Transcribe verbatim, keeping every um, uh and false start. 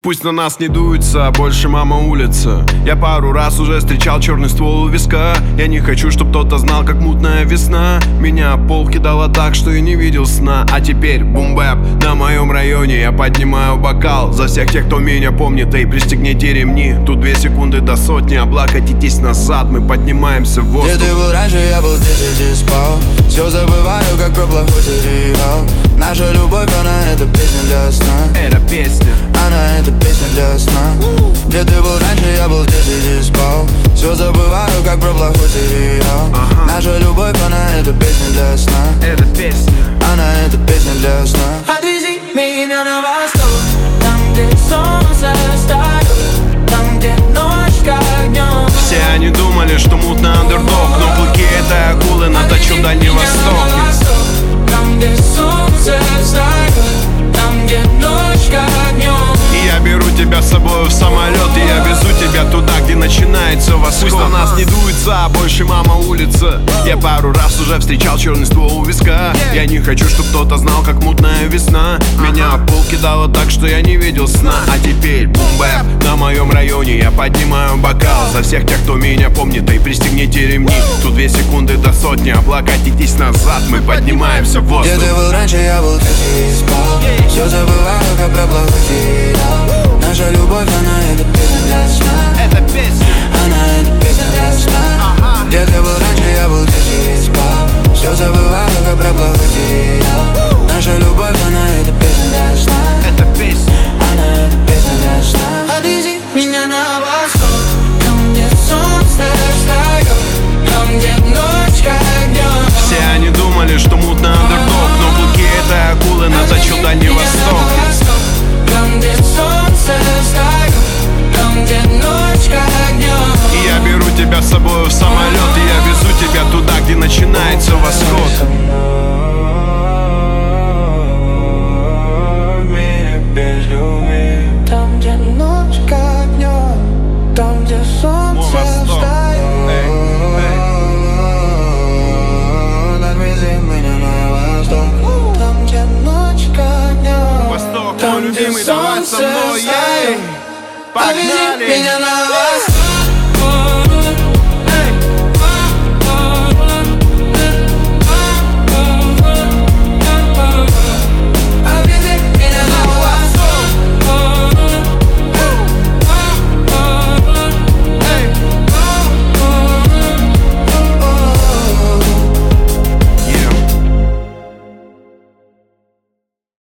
Пусть на нас не дуется, а больше мама улица. Я пару раз уже встречал черный ствол у виска. Я не хочу, чтоб кто-то знал, как мутная весна. Меня пол кидала так, что я не видел сна. А теперь бум-бэп на моем районе. Я поднимаю бокал за всех тех, кто меня помнит. Эй, пристегните ремни, тут две секунды до сотни. Облокотитесь назад, мы поднимаемся в воздух. Где ты был раньше, я был здесь и здесь спал. Все забываю, как про плохой сериал. Наша любовь, она это песня для сна. Это песня, она это песня для сна. Где ты был раньше, я был здесь и здесь спал. Все забываю, как про плохой сериал. ага. Наша любовь, она это песня для сна. Это песня, она это песня для сна. Отвези меня на восток, там, где солнце встает, там, где ночь как днем. все они думали, что мутный андердог, но клыки этой акулы наточу Дальний Восток. Там, где солнце встает, там, где ночь как днем. И я беру тебя с собой в самолет, и я везу тебя туда, где начинается восход. Пусть на нас не дуется, а больше мама улица. Я пару раз уже встречал черный ствол у виска. Я не хочу, чтоб кто-то знал, как мутная весна. Меня пол кидало так, что я не видел сна. А теперь бум-бэп на моем районе. Я поднимаю бокал за всех тех, кто меня помнит. И пристегните ремни, тут две секунды до сотни. Облокотитесь назад, мы поднимаемся в воздух. Где ты был раньше, я был здесь и спал. Все забываю, как про плохой сериал. Наша любовь, она это песня для сна. Это песня, она это песня для сна. Где ты был раньше, я был здесь и спал. Все забываю, как про плохой сериал. Наша любовь, она это песня для сна. это песня, она это песня для сна. Отвези меня на восток, там, где солнце встает, там, где ночь как днем. все они думали, что мутный андердог, но клыки этой акулы наточу Дальний Восток. Там, где солнце встает, там, где ночь как днем. И я беру тебя с собой в самолет, и я везу тебя туда, где начинается восход. Там, где ночь как днем, там, где солнце встает. Отвези меня на восток. Там, где ночь как днем. Восток, Там, мой где любимый, давай со солнце мной, встает. ей! Отвези Погнали! меня на восток.